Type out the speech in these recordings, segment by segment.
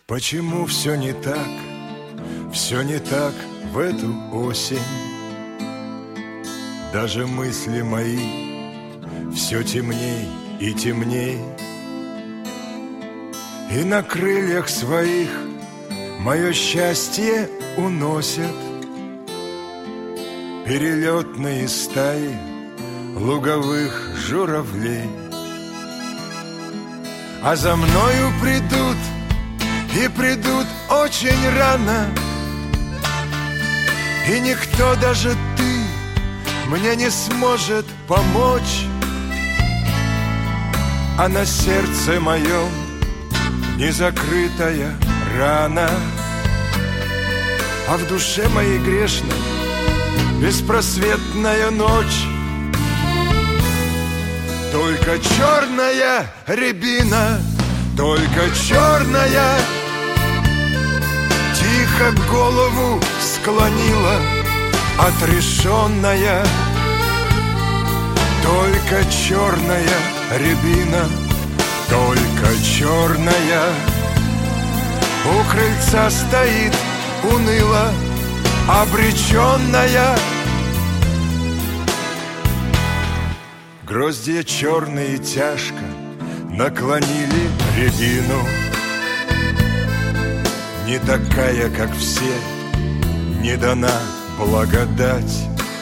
Почему все не так в эту осень? Даже мысли мои все темней и темней, и на крыльях своих мое счастье уносят перелетные стаи луговых журавлей. А за мною придут, и придут очень рано, и никто, даже ты, мне не сможет помочь. А на сердце моем незакрытая рана, а в душе моей грешной беспросветная ночь. Только черная рябина, только черная, тихо голову склонила, отрешенная. Только черная рябина, только черная, у крыльца стоит уныло, обреченная. Гроздья черные тяжко наклонили рябину, не такая, как все, не дана благодать.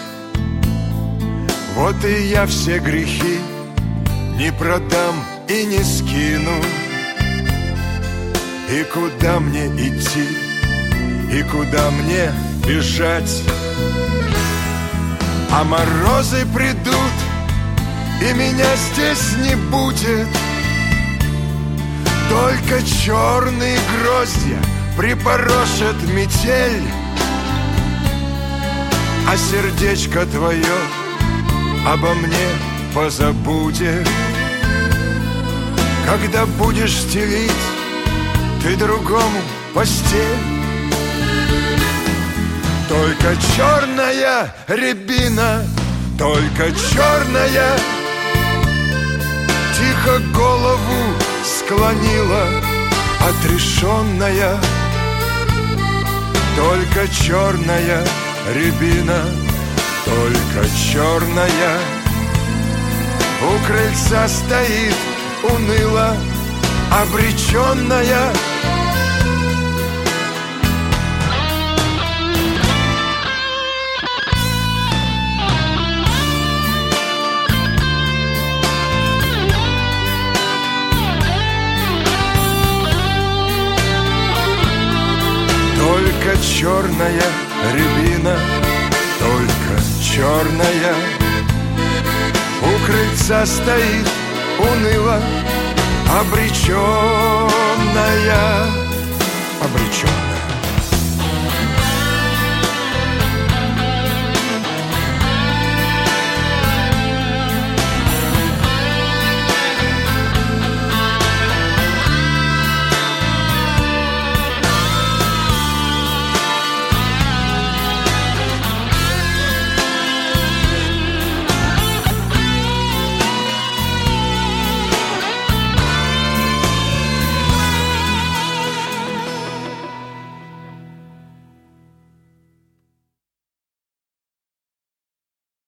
Вот и я все грехи не продам и не скину. И куда мне идти, и куда мне бежать? А морозы придут, и меня здесь не будет. Только черные гроздья припорошит метель, а сердечко твое обо мне позабудет. Когда будешь стелить ты другому постель, только черная рябина, только черная, тихо голову склонила, отрешенная. Только черная рябина, только черная, у крыльца стоит уныло, обреченная. Только черная рябина, только черная, у крыльца стоит уныло, обреченная, обреченная.